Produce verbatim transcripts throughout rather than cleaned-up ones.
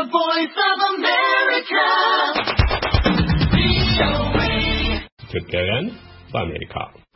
The Voice of America. ኢትዮጵያውያን በአሜሪካ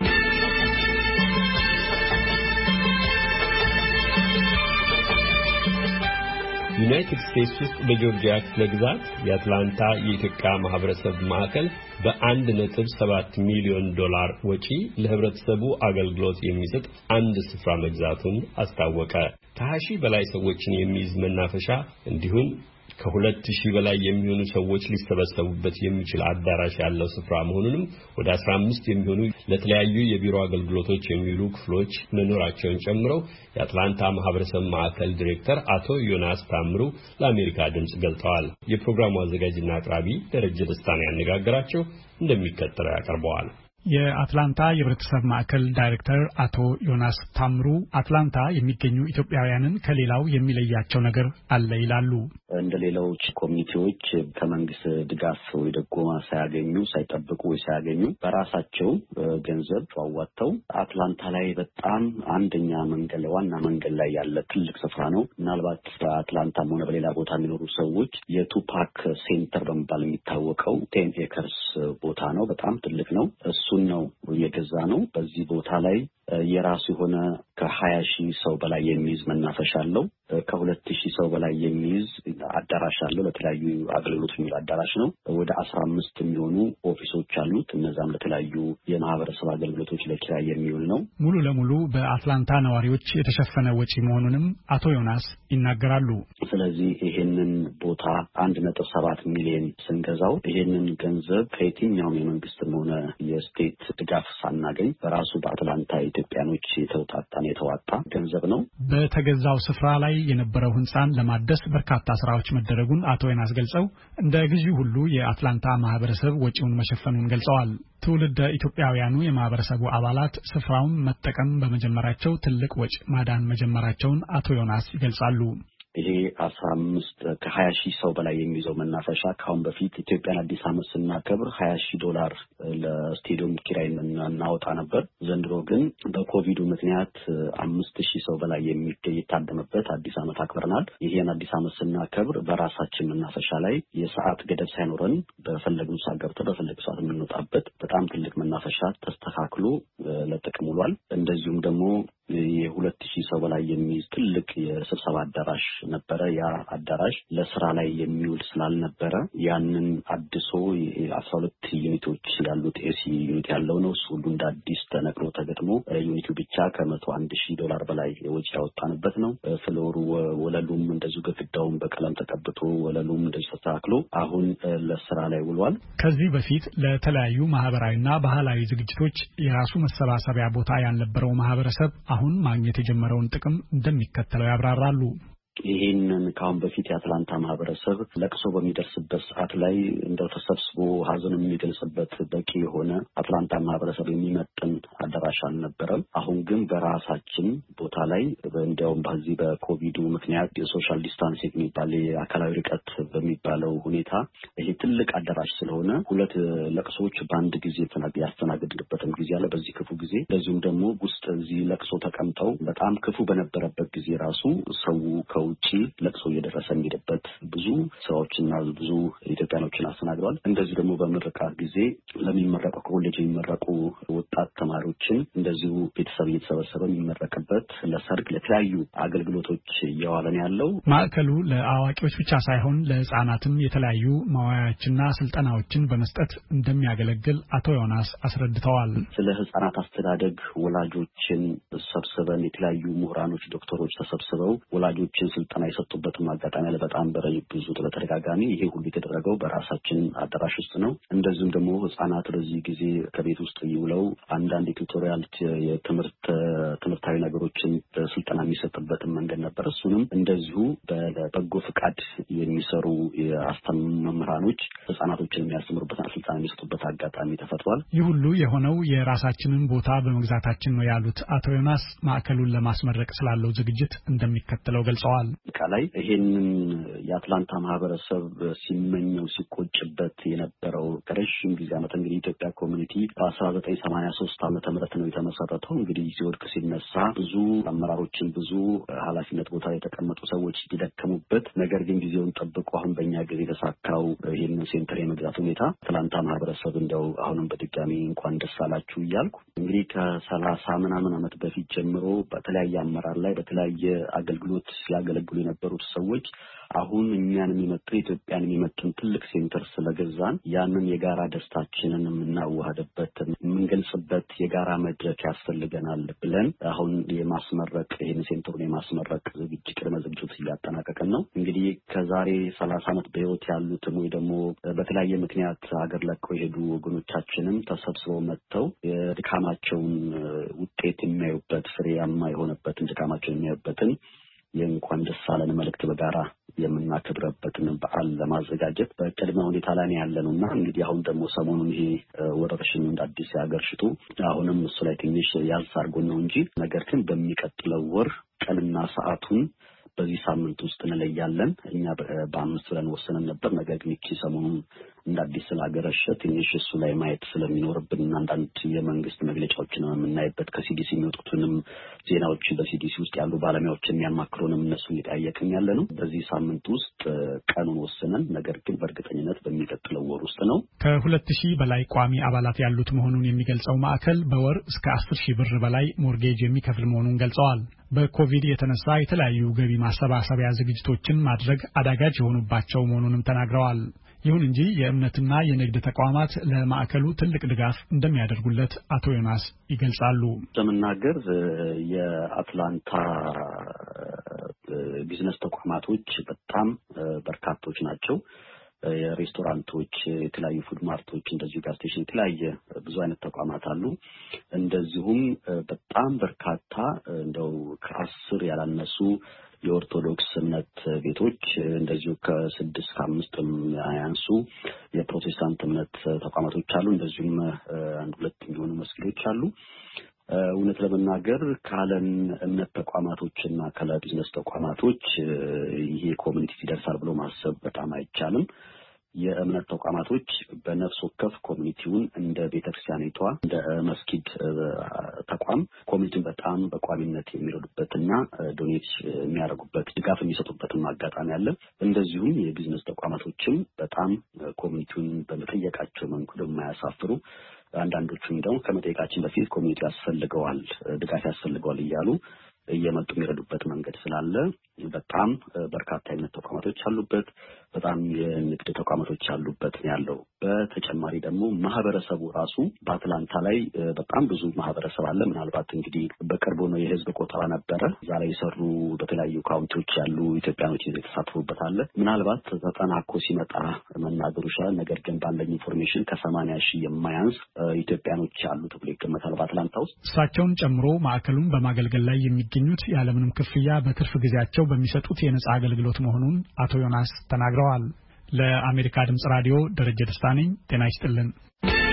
ዩናይትድ ስቴትስ ውስጥ በጆርጂያ ክፍለ ግዛት የአትላንታ የኢትዮጵያ ማህበረሰብ ማዕከል በአንድ ነጥብ ሰባት ሚሊዮን ዶላር ወጪ ለህብረተሰቡ አገልግሎት የሚሰጥ አንድ ስፍራ መግዛቱን አስታወቀ። ከሀያ ሺህ በላይ ሰዎችን የሚይዝ መናፈሻ እንዲሁም ከሁለት ሺህ በላይ የሚሆኑ ሰዎች ሊሰበሰቡበት የሚችል አዳራሽ ያለው ስፍራ መሆኑንም ወደ አስራ አምስት የሚሆኑ ለተለያዩ የቢሮ አገልግሎቶች የሚውሉ ክፍሎች መኖራቸውን ጨምረው የአትላንታ ማህበረሰብ ማዕከል ዲሬክተር አቶ ዮናስ ታምሩ ለአሜሪካ ድምጽ ገልጸዋል። የፕሮግራሙ አዘጋጅና አቅራቢ ደረጀ ደስታን ያነጋገራቸው እንደሚከተለው ያቀርበዋል። የአትላንታ የህብረተሰብ ማዕከል ዳይሬክተር አቶ ዮናስ ታምሩ አትላንታ የሚገኙ ኢትዮጵያውያንን ከሌላው የሚለያቸው ነገር አለ ይላሉ። እንደሌሎች ኮሚኒቲዎች ከመንግስት ድጋፍ ወይ ድጎማ ሳያገኙ ሳይጠብቁ ወይ ሳያገኙ በራሳቸው ገንዘብ አዋጥተው አትላንታ ላይ በጣም አንደኛ መንገድ ዋና መንገድ ላይ ያለ ትልቅ ስፍራ ነው። ምናልባት በአትላንታም ሆነ በሌላ ቦታ የሚኖሩ ሰዎች የቱፓክ ሴንተር በመባል የሚታወቀው ቴን ኤከርስ ቦታ ነው። በጣም ትልቅ ነው። እሱ ነው የገዛ ነው። በዚህ ቦታ ላይ የራሱ የሆነ ከሀያ ሺህ ሰው በላይ የሚይዝ መናፈሻ አለው። ከሁለት ሺህ ሰው በላይ የሚይዝ አዳራሽ አለው። ለተለያዩ አገልግሎት የሚውል አዳራሽ ነው። ወደ አስራ አምስት የሚሆኑ ኦፊሶች አሉት። እነዛም ለተለያዩ የማህበረሰብ አገልግሎቶች ለኪራይ የሚውል ነው። ሙሉ ለሙሉ በአትላንታ ነዋሪዎች የተሸፈነ ወጪ መሆኑንም አቶ ዮናስ ይናገራሉ። ስለዚህ ይሄንን ቦታ አንድ ነጥብ ሰባት ሚሊዮን ስንገዛው ይሄንን ገንዘብ ከየትኛውም የመንግስትም ሆነ የስቴት ድጋፍ ሳናገኝ በራሱ በአትላንታ ኢትዮጵያኖች የተውጣጣን የተዋጣ ገንዘብ ነው። በተገዛው ስፍራ ላይ የነበረው ህንጻን ለማደስ በርካታ ስራዎች መደረጉን አቶ ዮናስ ገልጸው እንደ ግዢው ሁሉ የአትላንታ ማህበረሰብ ወጪውን መሸፈኑን ገልጸዋል። ትውልደ ኢትዮጵያውያኑ የማህበረሰቡ አባላት ስፍራውን መጠቀም በመጀመራቸው ትልቅ ወጪ ማዳን መጀመራቸውን አቶ ዮናስ ይገልጻሉ። ይሄ አስራ አምስት ከሀያ ሺህ ሰው በላይ የሚይዘው መናፈሻ ካሁን በፊት ኢትዮጵያን አዲስ ዓመት ስናከብር ሀያ ሺህ ዶላር ለስቴዲየም ኪራይ እናወጣ ነበር። ዘንድሮ ግን በኮቪዱ ምክንያት አምስት ሺህ ሰው በላይ የሚገኝ የታደመበት አዲስ ዓመት አክብረናል። ይሄን አዲስ ዓመት ስናከብር በራሳችን መናፈሻ ላይ የሰዓት ገደብ ሳይኖረን በፈለግነው ሰዓት ገብተን በፈለግነው ሰዓት የምንወጣበት በጣም ትልቅ መናፈሻ ተስተካክሎ ለጥቅም ውሏል። እንደዚሁም ደግሞ የሁለት ሺህ ሰው በላይ የሚይዝ ትልቅ የስብሰባ አዳራሽ ነበረ። ያ አዳራሽ ለስራ ላይ የሚውል ስላልነበረ ያንን አድሶ አስራ ሁለት ዩኒቶች ያሉት ኤሲ ዩኒት ያለው ነው። እሱ ሁሉ እንደ አዲስ ተነቅሎ ተገጥሞ ዩኒቱ ብቻ ከመቶ አንድ ሺህ ዶላር በላይ ወጪ ያወጣንበት ነው። ፍሎሩ ወለሉም እንደዚሁ ግድግዳውም በቀለም ተቀብቶ ወለሉም እንደዚሁ ተስተካክሎ አሁን ለስራ ላይ ውሏል። ከዚህ በፊት ለተለያዩ ማህበራዊና ባህላዊ ዝግጅቶች የራሱ መሰባሰቢያ ቦታ ያልነበረው ማህበረሰብ አሁን ማግኘት የጀመረውን ጥቅም እንደሚከተለው ያብራራሉ። ይሄንን ካሁን በፊት የአትላንታ ማህበረሰብ ለቅሶ በሚደርስበት ሰዓት ላይ እንደው ተሰብስቦ ሀዘኑን የሚገልጽበት በቂ የሆነ አትላንታ ማህበረሰብ የሚመጥን አዳራሽ አልነበረም። አሁን ግን በራሳችን ቦታ ላይ እንዲያውም በዚህ በኮቪዱ ምክንያት የሶሻል ዲስታንሲንግ የሚባል የአካላዊ ርቀት በሚባለው ሁኔታ ይሄ ትልቅ አዳራሽ ስለሆነ ሁለት ለቅሶዎች በአንድ ጊዜ ያስተናግድበትም ጊዜ አለ በዚህ ክፉ ጊዜ። እንደዚሁም ደግሞ ውስጥ እዚህ ለቅሶ ተቀምጠው በጣም ክፉ በነበረበት ጊዜ ራሱ ሰው ውጪ ለቅሶ እየደረሰ የሚሄድበት ብዙ ሰዎችና ብዙ ኢትዮጵያኖችን አስተናግደዋል። እንደዚህ ደግሞ በምርቃት ጊዜ ለሚመረቁ ኮሌጅ የሚመረቁ ወጣት ተማሪዎችን እንደዚሁ ቤተሰብ እየተሰበሰበ የሚመረቅበት ለሰርግ ለተለያዩ አገልግሎቶች እየዋለን ያለው ማዕከሉ ለአዋቂዎች ብቻ ሳይሆን ለህፃናትም የተለያዩ መዋያዎችና ስልጠናዎችን በመስጠት እንደሚያገለግል አቶ ዮናስ አስረድተዋል። ስለ ህፃናት አስተዳደግ ወላጆችን ሰብስበን የተለያዩ ምሁራኖች ዶክተሮች ተሰብስበው ወላጆችን ስልጠና የሰጡበትም አጋጣሚ አለ። በጣም ብዙ በተደጋጋሚ ይሄ ሁሉ የተደረገው በራሳችን አዳራሽ ውስጥ ነው። እንደዚሁም ደግሞ ህፃናት በዚህ ጊዜ ከቤት ውስጥ ይውለው አንዳንድ ቱቶሪያል የትምህርት ትምህርታዊ ነገሮችን ስልጠና የሚሰጥበትም መንገድ ነበር። እሱንም እንደዚሁ በበጎ ፍቃድ የሚሰሩ የአስተማሪ መምህራኖች ህፃናቶችን የሚያስተምሩበትና ስልጠና የሚሰጡበት አጋጣሚ ተፈጥሯል። ይህ ሁሉ የሆነው የራሳችንን ቦታ በመግዛታችን ነው ያሉት አቶ ዮናስ ማዕከሉን ለማስመረቅ ስላለው ዝግጅት እንደሚከተለው ገልጸዋል። ቃላይ ይሄንን የአትላንታ ማህበረሰብ ሲመኘው ሲቆጭበት የነበረው ከረጅም ጊዜ ዓመት እንግዲህ ኢትዮጵያ ኮሚኒቲ በአስራ ዘጠኝ ሰማንያ ሶስት ዓመተ ምህረት ነው የተመሰረተው። እንግዲህ ሲወድቅ ሲነሳ ብዙ አመራሮችን ብዙ ኃላፊነት ቦታ የተቀመጡ ሰዎች ይደከሙበት፣ ነገር ግን ጊዜውን ጠብቆ ጊዜ የተሳካው ይህንን ሴንተር የመግዛት ሁኔታ አትላንታ ማህበረሰብ እንደው አሁንም በድጋሚ እንኳን ደስ አላችሁ እያልኩ እንግዲህ ከሰላሳ ምናምን ዓመት በፊት ጀምሮ በተለያየ አመራር ላይ በተለያየ አገልግሎት ሲያገለግሉ የነበሩት ሰዎች አሁን እኛን የሚመጥን ኢትዮጵያን የሚመጥን ትልቅ ሴንተር ስለገዛን ያንን የጋራ ደስታችንን የምናዋህድበት የምንገልጽበት የጋራ መድረክ ያስፈልገናል ብለን አሁን የማስመረቅ ይህን ሴንተሩን የማስመረቅ ዝግጅት ቅድመ ዝግጅት እያጠናቀቅን ነው። እንግዲህ ከዛሬ ሰላሳ ዓመት በህይወት ያሉትም ወይ ደግሞ በተለያየ ምክንያት ሀገር ለቀው የሄዱ ወገኖቻችንም ተሰብስበው መጥተው የድካማቸውን ውጤት የሚያዩበት ፍሬያማ የሆነበትን ድካማቸውን የሚያዩበትን የእንኳን ደስ አለን መልእክት በጋራ የምናከብረበትን በዓል ለማዘጋጀት በቅድመ ሁኔታ ላይ ያለነውና እንግዲህ አሁን ደግሞ ሰሞኑን ይሄ ወረርሽኝ እንደ አዲስ ያገርሽቱ አሁንም እሱ ላይ ትንሽ ያዝ አድርጎን ነው እንጂ ነገር ግን በሚቀጥለው ወር ቀንና ሰዓቱን በዚህ ሳምንት ውስጥ እንለያለን። እኛ በአምስት ብለን ወሰነን ነበር። ነገር ግን እቺ ሰሞኑን እንደ አዲስ ስላገረሸ ትንሽ እሱ ላይ ማየት ስለሚኖርብን አንዳንድ የመንግስት መግለጫዎችን የምናይበት ከሲዲሲ የሚወጡትንም ዜናዎች በሲዲሲ ውስጥ ያሉ ባለሙያዎችን የሚያማክሩንም እነሱ እየጠያየቅን ያለ ነው። በዚህ ሳምንት ውስጥ ቀኑን ወሰነን፣ ነገር ግን በእርግጠኝነት በሚቀጥለው ወር ውስጥ ነው። ከሁለት ሺህ በላይ ቋሚ አባላት ያሉት መሆኑን የሚገልጸው ማዕከል በወር እስከ አስር ሺህ ብር በላይ ሞርጌጅ የሚከፍል መሆኑን ገልጸዋል። በኮቪድ የተነሳ የተለያዩ ገቢ ማሰባሰቢያ ዝግጅቶችን ማድረግ አዳጋች የሆኑባቸው መሆኑንም ተናግረዋል። ይሁን እንጂ የእምነትና የንግድ ተቋማት ለማዕከሉ ትልቅ ድጋፍ እንደሚያደርጉለት አቶ ዮናስ ይገልጻሉ። ለመናገር የአትላንታ ቢዝነስ ተቋማቶች በጣም በርካቶች ናቸው። የሬስቶራንቶች፣ የተለያዩ ፉድ ማርቶች፣ እንደዚሁ ጋር ስቴሽን፣ የተለያየ ብዙ አይነት ተቋማት አሉ። እንደዚሁም በጣም በርካታ እንደው ከአስር ያላነሱ የኦርቶዶክስ እምነት ቤቶች እንደዚሁ ከስድስት ከአምስት ያንሱ የፕሮቴስታንት እምነት ተቋማቶች አሉ። እንደዚሁም አንድ ሁለት የሚሆኑ መስጊዶች አሉ። እውነት ለመናገር ካለን እምነት ተቋማቶችና ካለ ቢዝነስ ተቋማቶች ይሄ ኮሚኒቲ ይደርሳል ብሎ ማሰብ በጣም አይቻልም። የእምነት ተቋማቶች በነፍስ ወከፍ ኮሚኒቲውን እንደ ቤተክርስቲያኒቷ እንደ መስጊድ ተቋም ኮሚኒቲውን በጣም በቋሚነት የሚረዱበትና ዶኔት የሚያደርጉበት ድጋፍ የሚሰጡበትን አጋጣሚ አለ። እንደዚሁም የቢዝነስ ተቋማቶችም በጣም ኮሚኒቲውን በመጠየቃቸው መንገድ የማያሳፍሩ አንዳንዶቹም ደግሞ ከመጠየቃችን በፊት ኮሚኒቲ ያስፈልገዋል ድጋፍ ያስፈልገዋል እያሉ እየመጡ የሚረዱበት መንገድ ስላለ በጣም በርካታ የእምነት ተቋማቶች አሉበት፣ በጣም የንግድ ተቋማቶች አሉበት ያለው። በተጨማሪ ደግሞ ማህበረሰቡ ራሱ በአትላንታ ላይ በጣም ብዙ ማህበረሰብ አለ። ምናልባት እንግዲህ በቅርቡ ነው የህዝብ ቆጠራ ነበረ። እዛ ላይ የሰሩ በተለያዩ ካውንቲዎች ያሉ ኢትዮጵያኖች የተሳተፉበት አለ። ምናልባት ተጠናክሮ ሲመጣ መናገሩ ይችላል። ነገር ግን ባለኝ ኢንፎርሜሽን ከሰማንያ ሺህ የማያንስ ኢትዮጵያኖች አሉ ተብሎ ይገመታል በአትላንታ ውስጥ። እሳቸውን ጨምሮ ማዕከሉን በማገልገል ላይ የሚገኙት ያለምንም ክፍያ በትርፍ ጊዜያቸው በሚሰጡት የነጻ አገልግሎት መሆኑን አቶ ዮናስ ተናግረዋል። ለአሜሪካ ድምጽ ራዲዮ ደረጀ ደስታ ነኝ። ጤና ይስጥልን።